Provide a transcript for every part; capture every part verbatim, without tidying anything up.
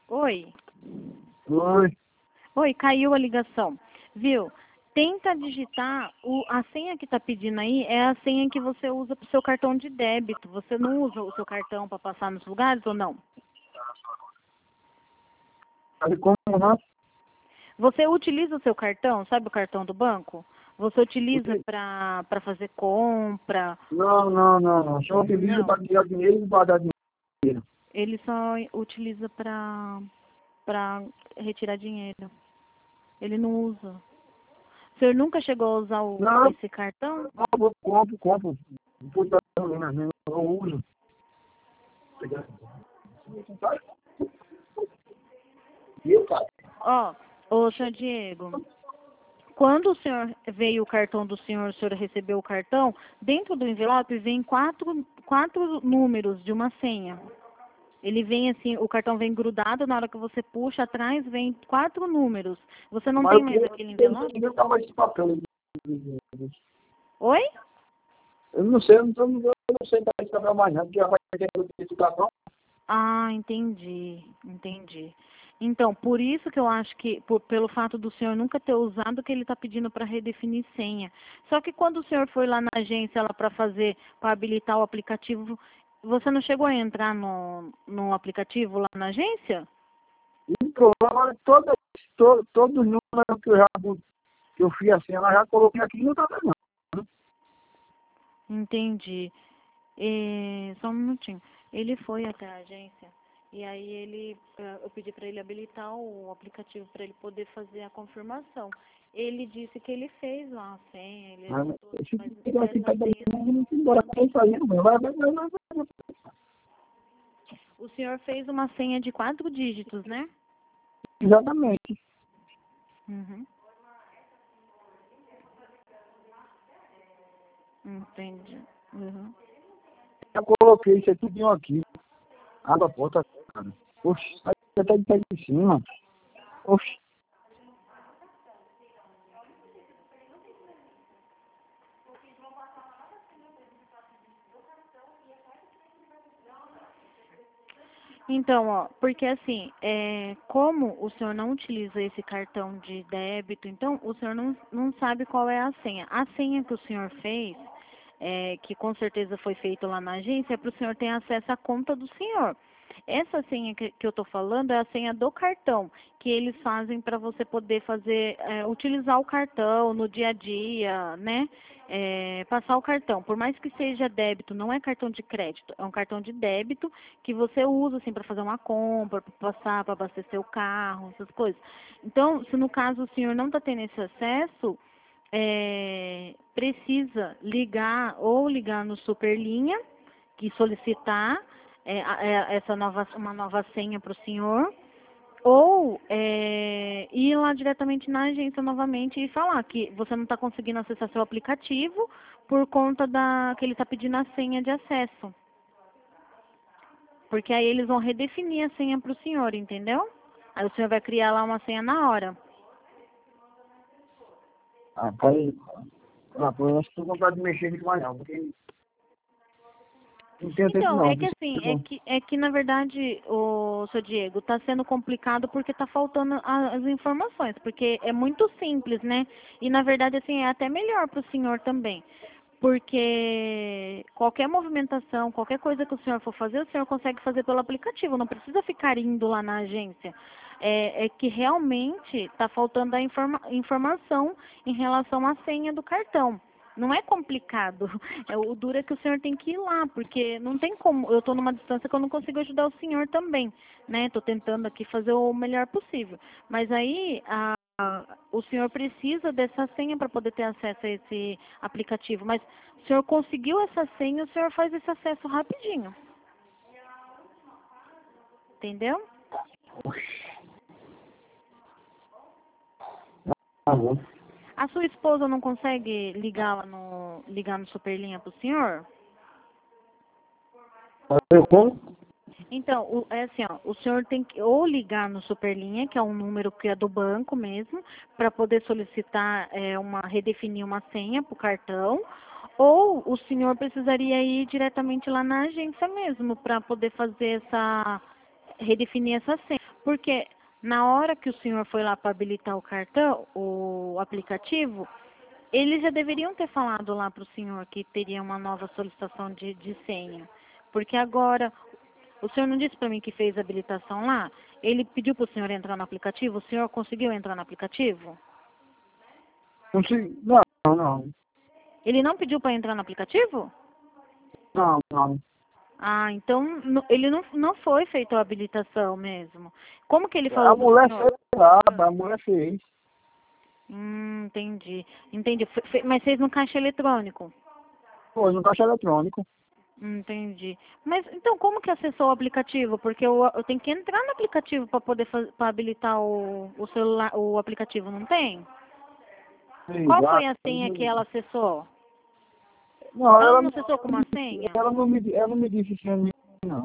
Oi. Oi. Oi, caiu a ligação. Viu? Tenta digitar, o, a senha que está pedindo aí é a senha que você usa para o seu cartão de débito. Você não usa o seu cartão para passar nos lugares ou não? Sabe como não? Você utiliza o seu cartão, sabe o cartão do banco? Você utiliza para para fazer compra? Não, não, não, não. Só utiliza para tirar dinheiro e guardar dinheiro. Ele só utiliza para para retirar dinheiro. Ele não usa. O senhor nunca chegou a usar o, Não. esse cartão? Eu compro, compro. Puta, eu uso. Viu, cara? Ó, ô, senhor Diego, quando o senhor veio o cartão do senhor, o senhor recebeu o cartão, dentro do envelope vem quatro, quatro números de uma senha. Ele vem assim, o cartão vem grudado, na hora que você puxa atrás vem quatro números. Você não Mas tem eu mais queria- aquele envelope? Eu tava esse papel. Oi? Eu não sei, eu não, tô- eu não sei para esse papel mais não, porque já vai ter notificação. Ah, entendi, entendi. Então, por isso que eu acho que, por- pelo fato do senhor nunca ter usado, que ele está pedindo para redefinir senha. Só que quando o senhor foi lá na agência lá para fazer, para habilitar o aplicativo, você não chegou a entrar no, no aplicativo lá na agência? Então, agora todo, todo, todo número que eu já que eu fiz assim, ela já coloquei aqui e não tá não. Entendi. É, só um minutinho. Ele foi até a agência e aí ele, eh, eu pedi para ele habilitar o aplicativo para ele poder fazer a confirmação. Ele disse que ele fez lá a senha, ele Mas editou, esse mas fica assim, essa tá senha não dando embora com isso aí, vai, vai, vai, vai, vai. O senhor fez uma senha de quatro dígitos, né? Exatamente. Uhum. Entendi. Uhum. Eu coloquei isso aqui tudinho aqui. Abre a porta, cara. Oxe, aí você tá de pé de cima. Oxe. Então, ó, porque assim, é, como o senhor não utiliza esse cartão de débito, então o senhor não, não sabe qual é a senha. A senha que o senhor fez, é, que com certeza foi feito lá na agência, é para o senhor ter acesso à conta do senhor. Essa senha que, que eu estou falando é a senha do cartão, que eles fazem para você poder fazer, é, utilizar o cartão no dia a dia, né? É, passar o cartão. Por mais que seja débito, não é cartão de crédito, é um cartão de débito que você usa assim para fazer uma compra, para passar, para abastecer o carro, essas coisas. Então, se no caso o senhor não está tendo esse acesso, é, precisa ligar ou ligar no Superlinha e solicitar é, a- é, essa nova, uma nova senha para o senhor, ou é, ir lá diretamente na agência novamente e falar que você não está conseguindo acessar seu aplicativo por conta da que ele está pedindo a senha de acesso. Porque aí eles vão redefinir a senha para o senhor, entendeu? Aí o senhor vai criar lá uma senha na hora. Ah, pai. Ah, pô, eu acho que tô com vontade de mexer nisso mais não, porque não tenho tempo Então, não. é que assim, é que, é que na verdade, o seu Diego, está sendo complicado porque está faltando a- as informações, porque é muito simples, né? E na verdade, assim, é até melhor para o senhor também. Porque qualquer movimentação, qualquer coisa que o senhor for fazer, o senhor consegue fazer pelo aplicativo, não precisa ficar indo lá na agência. É, é que realmente está faltando a informa informação em relação à senha do cartão. Não é complicado. É, o duro é que o senhor tem que ir lá, porque não tem como. Eu estou numa distância que eu não consigo ajudar o senhor também, né? Estou tentando aqui fazer o melhor possível. Mas aí a, a, o senhor precisa dessa senha para poder ter acesso a esse aplicativo. Mas o senhor conseguiu essa senha, o senhor faz esse acesso rapidinho. Entendeu? Tá bom. A sua esposa não consegue ligar lá no ligar no Superlinha para o senhor? Eu como? Então, o- é assim, ó, o senhor tem que ou ligar no Superlinha, que é um número que é do banco mesmo, para poder solicitar é, uma redefinir uma senha para o cartão, ou o senhor precisaria ir diretamente lá na agência mesmo para poder fazer essa redefinir essa senha. Porque na hora que o senhor foi lá para habilitar o cartão, o aplicativo, eles já deveriam ter falado lá para o senhor que teria uma nova solicitação de, de senha. Porque agora, o senhor não disse para mim que fez a habilitação lá? Ele pediu para o senhor entrar no aplicativo? O senhor conseguiu entrar no aplicativo? Não sei. Não, não. Ele não pediu para entrar no aplicativo? Não, não. Ah, então no- ele não, não foi feita a habilitação mesmo. Como que ele A falou pro mulher senhor? fez lá, a mulher fez. Hum, entendi. Entendi. Fe- fe- Mas fez no caixa eletrônico? Foi no caixa eletrônico. Entendi. Mas então como que acessou o aplicativo? Porque eu, eu tenho que entrar no aplicativo para poder para habilitar o, o celular, o aplicativo, não tem? Fez Qual lá. foi a senha que ela acessou? Não, Ela ela não não, acessou com uma senha? ela não me, ela não me disse se era não.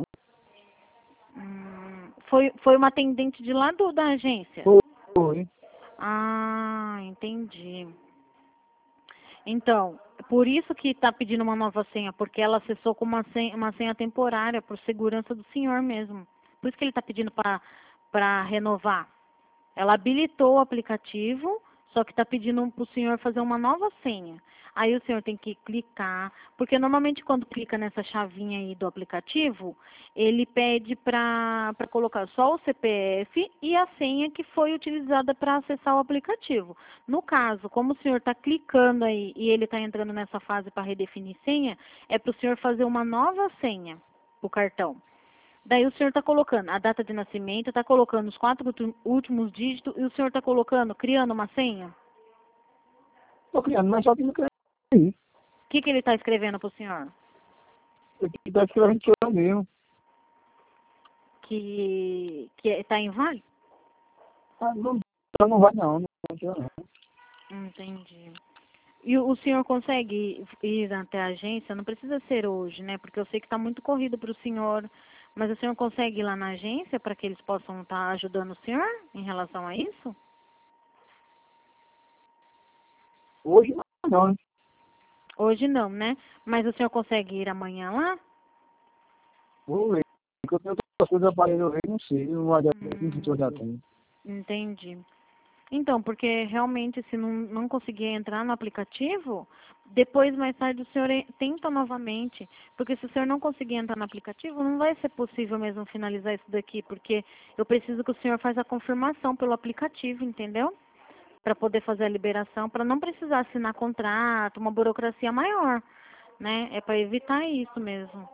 Hum, foi, foi uma atendente de lá do, da agência? Foi. Ah, entendi. Então, por isso que está pedindo uma nova senha, porque ela acessou com uma senha, uma senha temporária, por segurança do senhor mesmo. Por isso que ele está pedindo para para renovar. Ela habilitou o aplicativo, só que está pedindo para o senhor fazer uma nova senha. Aí o senhor tem que clicar, porque normalmente quando clica nessa chavinha aí do aplicativo, ele pede para para colocar só o C P F e a senha que foi utilizada para acessar o aplicativo. No caso, como o senhor está clicando aí e ele está entrando nessa fase para redefinir senha, é para o senhor fazer uma nova senha para o cartão. Daí o senhor está colocando a data de nascimento, está colocando os quatro últimos dígitos e o senhor está colocando, criando uma senha? Tô criando, mas só que não quer. O que, que ele está escrevendo para o senhor? Eu tá escrevendo que eu mesmo. Que que está inválido? Ah, não, não vai não, não vai não. Entendi. E o o senhor consegue ir até a agência? Não precisa ser hoje, né? Porque eu sei que está muito corrido para o senhor. Mas o senhor consegue ir lá na agência para que eles possam estar ajudando o senhor em relação a isso? Hoje não, né? Hoje não, né? Mas o senhor consegue ir amanhã lá? Vou ver. Porque eu tenho outras coisas aparelho, eu não sei, não vai dar Hum, se eu já tenho. entendi. Então, porque realmente se não, não conseguir entrar no aplicativo, depois mais tarde o senhor e- tenta novamente. Porque se o senhor não conseguir entrar no aplicativo, não vai ser possível mesmo finalizar isso daqui, porque eu preciso que o senhor faça a confirmação pelo aplicativo, entendeu? Para poder fazer a liberação, para não precisar assinar contrato, uma burocracia maior, né? É para evitar isso mesmo,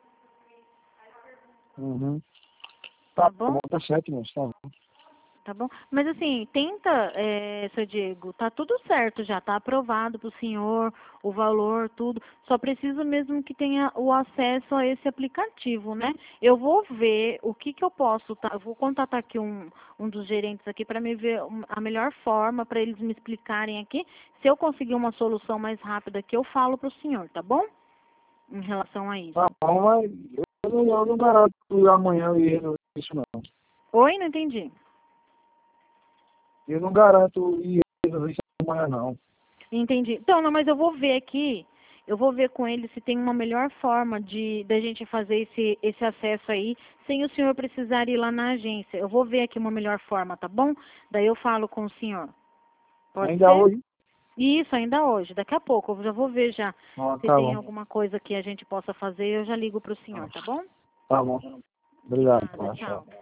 Uhum. tá Tá bom? bom, tá certo, moço, tá bom. Tá bom? Mas assim, tenta, é, seu Diego, tá tudo certo já, tá aprovado pro senhor, o valor, tudo. Só preciso mesmo que tenha o acesso a esse aplicativo, né? Eu vou ver o que que eu posso, tá? Eu vou contatar aqui um, um dos gerentes aqui para me ver um- a melhor forma para eles me explicarem aqui. Se eu conseguir uma solução mais rápida aqui, eu falo pro senhor, tá bom? Em relação a isso. Tá bom, mas eu não, eu não garanto que amanhã eu ia resolver isso não. Oi, não entendi. Eu não garanto ir resolver isso amanhã não. Entendi. Então, não, mas eu vou ver aqui, eu vou ver com ele se tem uma melhor forma de da gente fazer esse, esse acesso aí, sem o senhor precisar ir lá na agência. Eu vou ver aqui uma melhor forma, tá bom? Daí eu falo com o senhor. Pode Ainda ser? hoje? Isso, ainda hoje. Daqui a pouco. Eu já vou ver já Ah, se tá tem bom. alguma coisa que a gente possa fazer. Eu já ligo para o senhor, tá bom? Tá bom. Obrigado, Nada, tchau. tchau.